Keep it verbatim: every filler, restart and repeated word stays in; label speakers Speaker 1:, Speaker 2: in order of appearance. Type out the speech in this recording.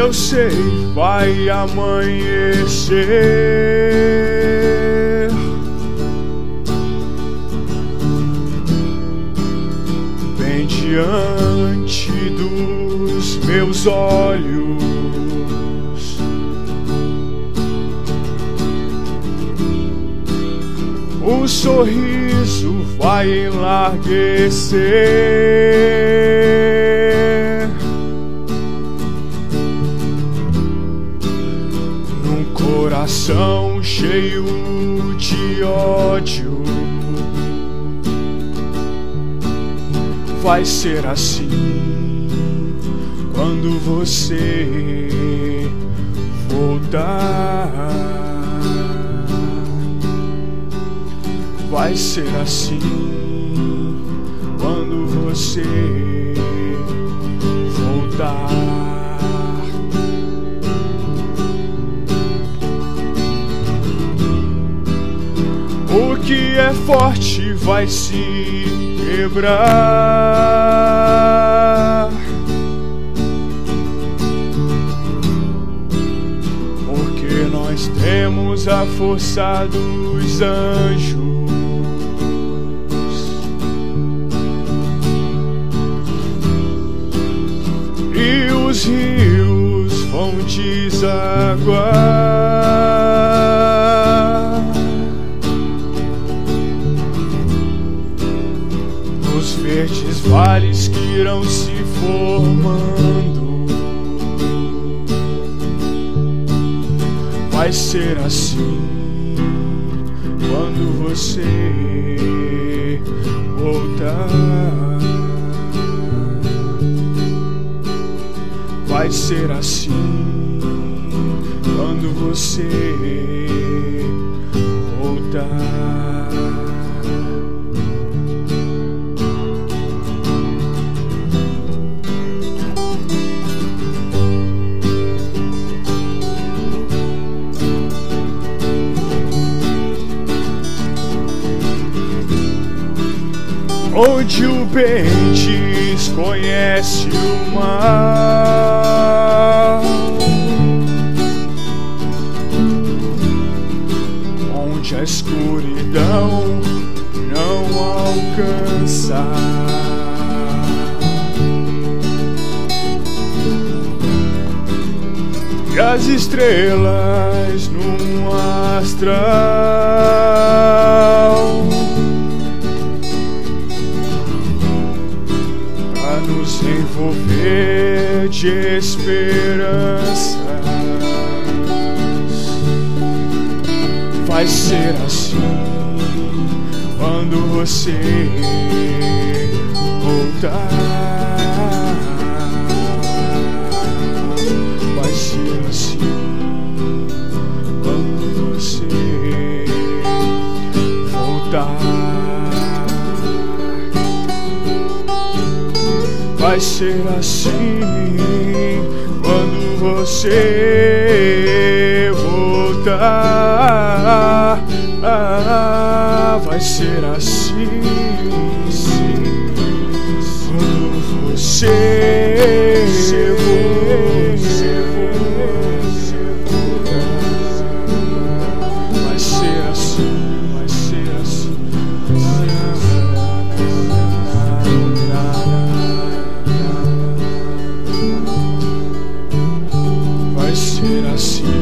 Speaker 1: eu sei, vai amanhecer. Bem diante dos meus olhos, o sorriso vai enlarguecer. Num coração cheio de ódio, vai ser assim quando você voltar. Vai ser assim quando você voltar. O que é forte vai se quebrar, porque nós temos a força dos anjos. E os rios vão desaguar nos verdes vales que irão se formando. Vai ser assim quando você voltar. Vai ser assim quando você voltar. Onde o bem desconhece o mal, onde a escuridão não alcança, e as estrelas num astral nos envolver de esperanças. Vai ser assim quando você voltar. Vai ser assim quando você voltar. Vai ser assim quando você voltar. Ah, vai ser assim quando você voltar. Vai ser assim, vai ser assim. Vai ser assim